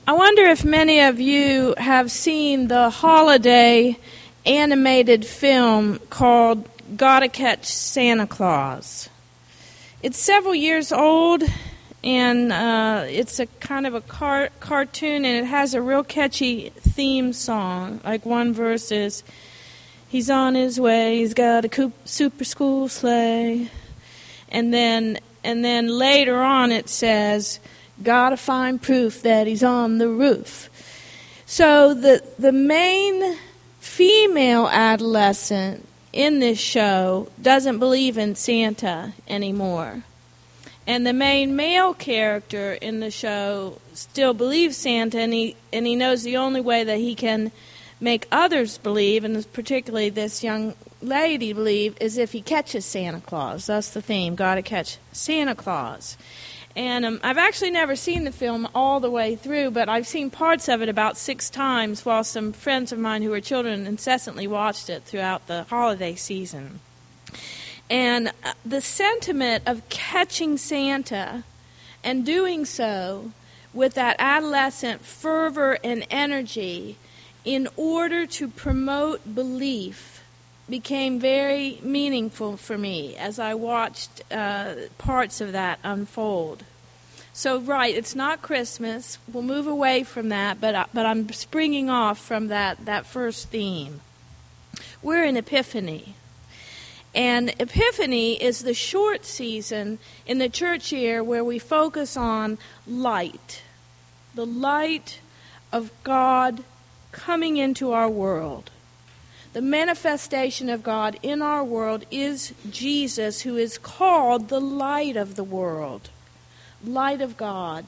I wonder if many of you have seen the holiday animated film called Gotta Catch Santa Claus. It's several years old, and it's a kind of a cartoon, and it has a real catchy theme song. Like one verse is, "He's on his way, he's got a super school sleigh." And then later on it says, "Gotta find proof that he's on the roof." So the main female adolescent in this show doesn't believe in Santa anymore. And the main male character in the show still believes Santa, and he knows the only way that he can make others believe, and particularly this young lady believe, is if he catches Santa Claus. That's the theme, gotta catch Santa Claus. And I've actually never seen the film all the way through, but I've seen parts of it about 6 times, while some friends of mine who were children incessantly watched it throughout the holiday season. And the sentiment of catching Santa and doing so with that adolescent fervor and energy in order to promote belief became very meaningful for me as I watched parts of that unfold. So, right, it's not Christmas. We'll move away from that, but I'm springing off from that first theme. We're in Epiphany. And Epiphany is the short season in the church year where we focus on light, the light of God coming into our world. The manifestation of God in our world is Jesus, who is called the light of the world, light of God.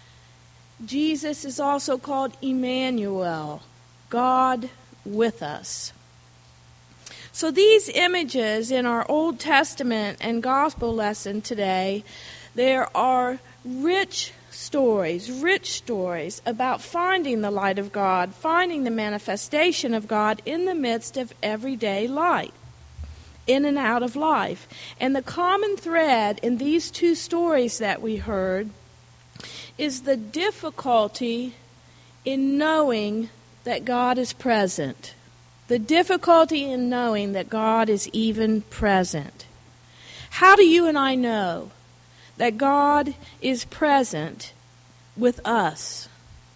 Jesus is also called Emmanuel, God with us. So these images in our Old Testament and Gospel lesson today, there are rich stories about finding the light of God, finding the manifestation of God in the midst of everyday life, in and out of life. And the common thread in these 2 stories that we heard is the difficulty in knowing that God is present. The difficulty in knowing that God is even present. How do you and I know that God is present with us?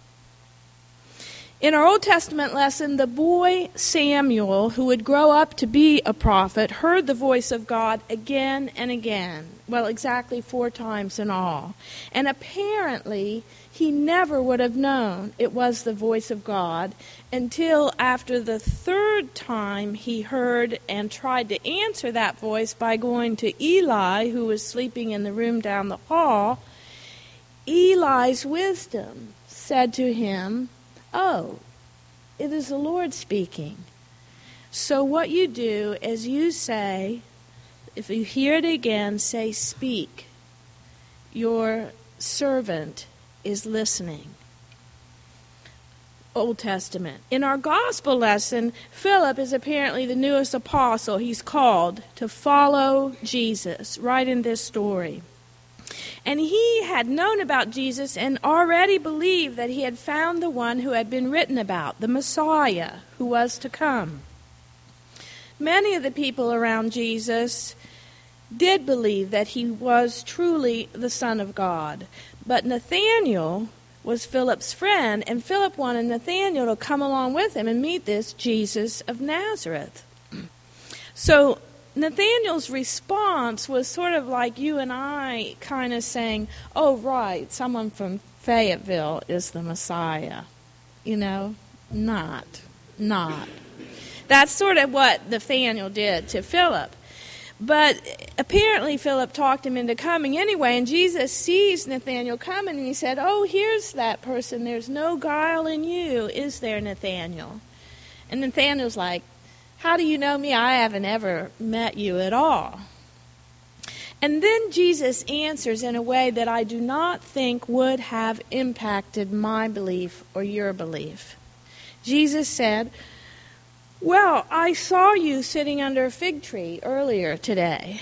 In our Old Testament lesson, the boy Samuel, who would grow up to be a prophet, heard the voice of God again and again. Well, exactly 4 times in all. And apparently, he never would have known it was the voice of God until after the 3rd time he heard and tried to answer that voice by going to Eli, who was sleeping in the room down the hall. Eli's wisdom said to him, "Oh, it is the Lord speaking." So what you do is you say, if you hear it again, say, "Speak. Your servant is listening." Old Testament. In our gospel lesson, Philip is apparently the newest apostle. He's called to follow Jesus, right in this story. And he had known about Jesus and already believed that he had found the one who had been written about, the Messiah who was to come. Many of the people around Jesus did believe that he was truly the Son of God. But Nathanael was Philip's friend, and Philip wanted Nathanael to come along with him and meet this Jesus of Nazareth. So Nathanael's response was sort of like you and I kind of saying, "Oh, right, someone from Fayetteville is the Messiah." You know, not. That's sort of what Nathanael did to Philip. But apparently Philip talked him into coming anyway, and Jesus sees Nathanael coming, and he said, "Oh, here's that person. There's no guile in you, is there, Nathanael?" And Nathanael's like, "How do you know me? I haven't ever met you at all." And then Jesus answers in a way that I do not think would have impacted my belief or your belief. Jesus said, "Well, I saw you sitting under a fig tree earlier today."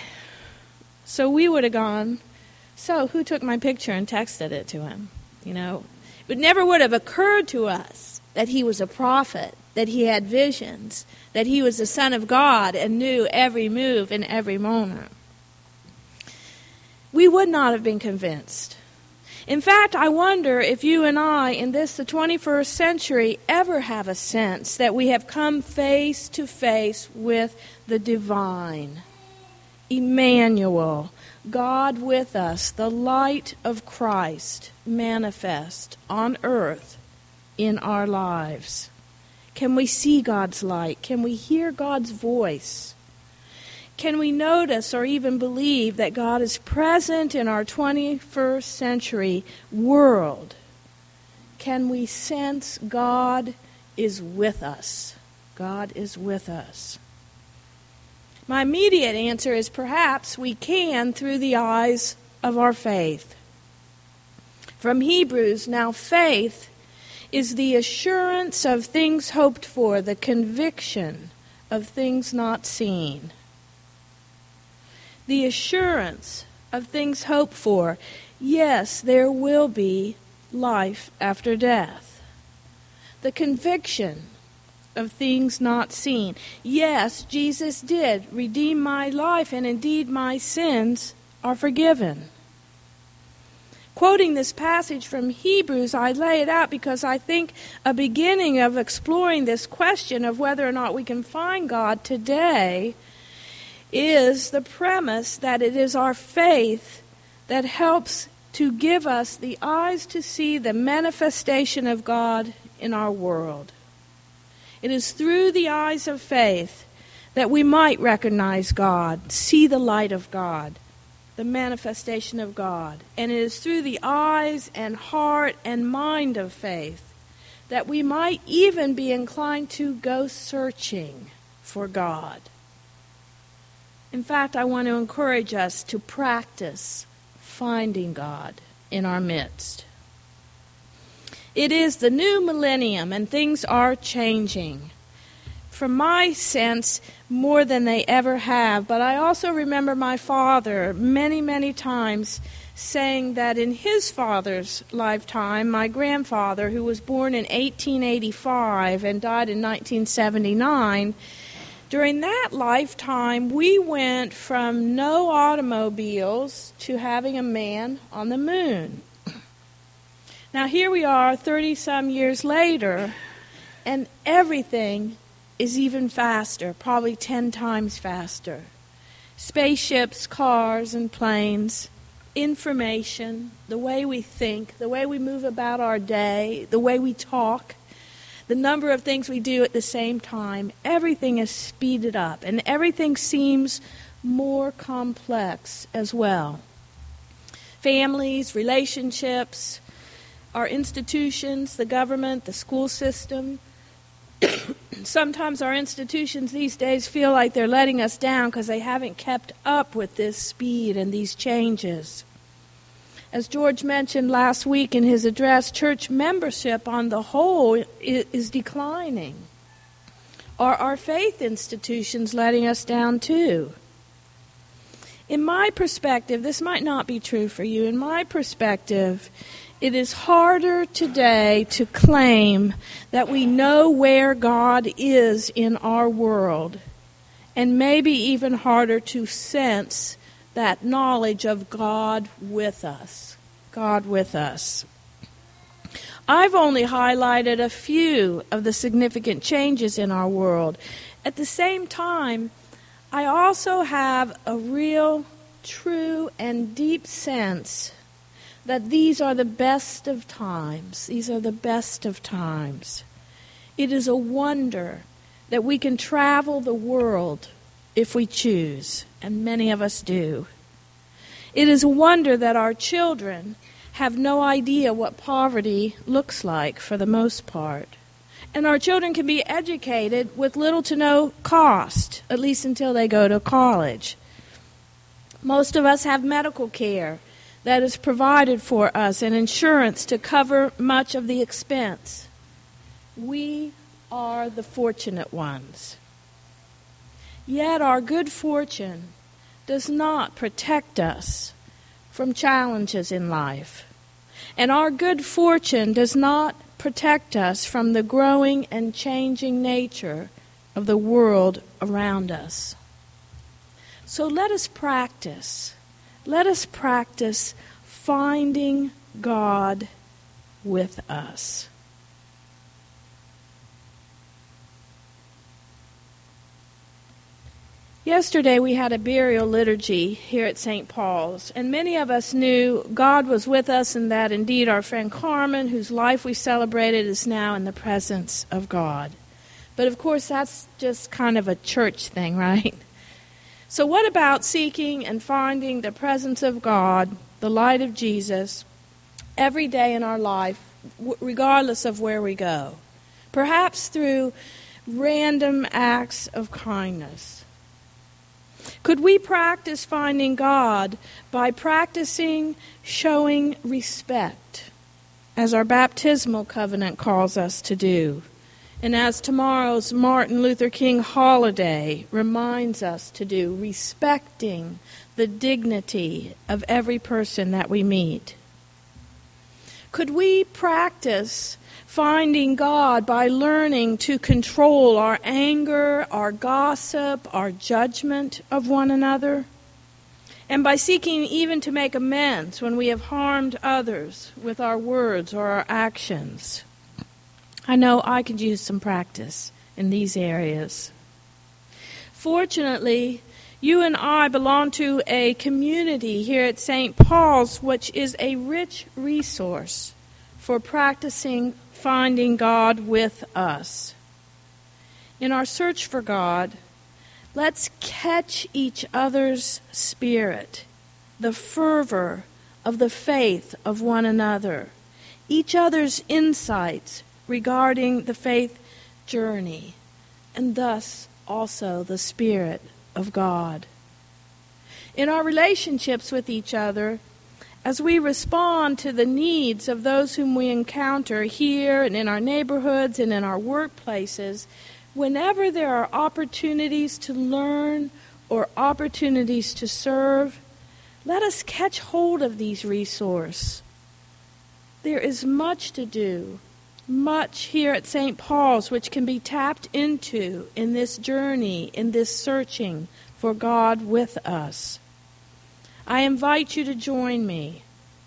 So we would have gone, "So who took my picture and texted it to him?" You know, It never would have occurred to us that he was a prophet, that he had visions, that he was the Son of God and knew every move in every moment. We would not have been convinced. In fact, I wonder if you and I, in this, the 21st century, ever have a sense that we have come face to face with the divine. Emmanuel, God with us, the light of Christ manifest on earth in our lives. Can we see God's light? Can we hear God's voice? Can we notice or even believe that God is present in our 21st century world? Can we sense God is with us? God is with us. My immediate answer is perhaps we can through the eyes of our faith. From Hebrews, now faith is the assurance of things hoped for, the conviction of things not seen. The assurance of things hoped for. Yes, there will be life after death. The conviction of things not seen. Yes, Jesus did redeem my life, and indeed my sins are forgiven. Quoting this passage from Hebrews, I lay it out because I think a beginning of exploring this question of whether or not we can find God today is the premise that it is our faith that helps to give us the eyes to see the manifestation of God in our world. It is through the eyes of faith that we might recognize God, see the light of God, the manifestation of God. And it is through the eyes and heart and mind of faith that we might even be inclined to go searching for God. In fact, I want to encourage us to practice finding God in our midst. It is the new millennium, and things are changing. From my sense, more than they ever have. But I also remember my father many, many times saying that in his father's lifetime, my grandfather, who was born in 1885 and died in 1979, during that lifetime, we went from no automobiles to having a man on the moon. Now here we are 30-some years later, and everything is even faster, probably 10 times faster. Spaceships, cars, and planes, information, the way we think, the way we move about our day, the way we talk, the number of things we do at the same time, everything is speeded up, and everything seems more complex as well. Families, relationships, our institutions, the government, the school system. Sometimes our institutions these days feel like they're letting us down because they haven't kept up with this speed and these changes. As George mentioned last week in his address, church membership on the whole is declining. Are our faith institutions letting us down too? In my perspective, this might not be true for you. In my perspective, it is harder today to claim that we know where God is in our world, and maybe even harder to sense that knowledge of God with us. God with us. I've only highlighted a few of the significant changes in our world. At the same time, I also have a real, true, and deep sense that these are the best of times. These are the best of times. It is a wonder that we can travel the world if we choose, and many of us do. It is a wonder that our children have no idea what poverty looks like for the most part. And our children can be educated with little to no cost, at least until they go to college. Most of us have medical care that is provided for us and insurance to cover much of the expense. We are the fortunate ones. Yet our good fortune does not protect us from challenges in life. And our good fortune does not protect us from the growing and changing nature of the world around us. So let us practice. Let us practice finding God with us. Yesterday we had a burial liturgy here at St. Paul's, and many of us knew God was with us and that indeed our friend Carmen, whose life we celebrated, is now in the presence of God. But of course that's just kind of a church thing, right? So what about seeking and finding the presence of God, the light of Jesus, every day in our life, regardless of where we go? Perhaps through random acts of kindness. Could we practice finding God by practicing showing respect, as our baptismal covenant calls us to do, and as tomorrow's Martin Luther King holiday reminds us to do, respecting the dignity of every person that we meet? Could we practice finding God by learning to control our anger, our gossip, our judgment of one another, and by seeking even to make amends when we have harmed others with our words or our actions? I know I could use some practice in these areas. Fortunately, you and I belong to a community here at St. Paul's which is a rich resource for practicing finding God with us. In our search for God, let's catch each other's spirit, the fervor of the faith of one another, each other's insights regarding the faith journey, and thus also the Spirit of God. In our relationships with each other, as we respond to the needs of those whom we encounter here and in our neighborhoods and in our workplaces, whenever there are opportunities to learn or opportunities to serve, let us catch hold of these resources. There is much to do, much here at St. Paul's which can be tapped into in this journey, in this searching for God with us. I invite you to join me.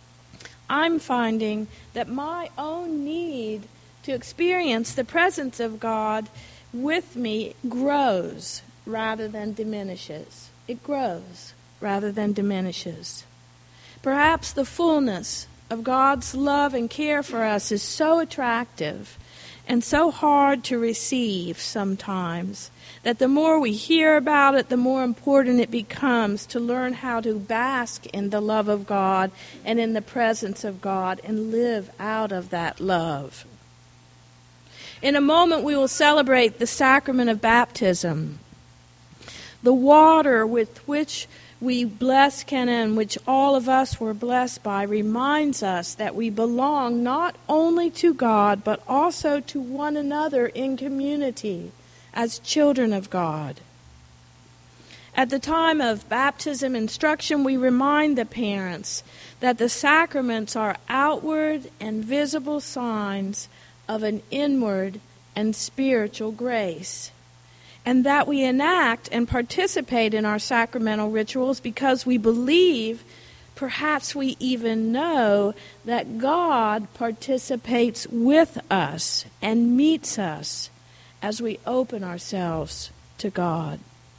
I'm finding that my own need to experience the presence of God with me grows rather than diminishes. It grows rather than diminishes. Perhaps the fullness of God's love and care for us is so attractive and so hard to receive sometimes that the more we hear about it, the more important it becomes to learn how to bask in the love of God and in the presence of God and live out of that love. In a moment, we will celebrate the sacrament of baptism. The water with which we bless Kenna, which all of us were blessed by, reminds us that we belong not only to God, but also to one another in community as children of God. At the time of baptism instruction, we remind the parents that the sacraments are outward and visible signs of an inward and spiritual grace, and that we enact and participate in our sacramental rituals because we believe, perhaps we even know, that God participates with us and meets us as we open ourselves to God.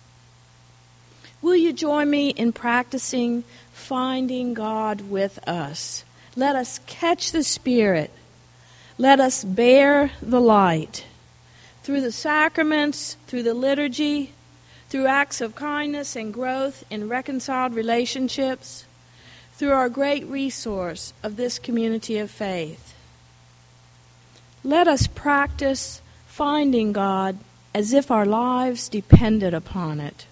Will you join me in practicing finding God with us? Let us catch the Spirit. Let us bear the light. Through the sacraments, through the liturgy, through acts of kindness and growth in reconciled relationships, through our great resource of this community of faith. Let us practice finding God as if our lives depended upon it.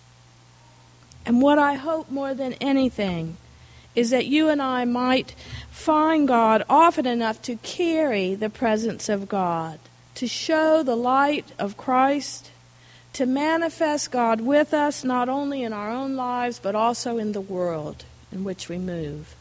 And what I hope more than anything is that you and I might find God often enough to carry the presence of God, to show the light of Christ, to manifest God with us not only in our own lives but also in the world in which we move.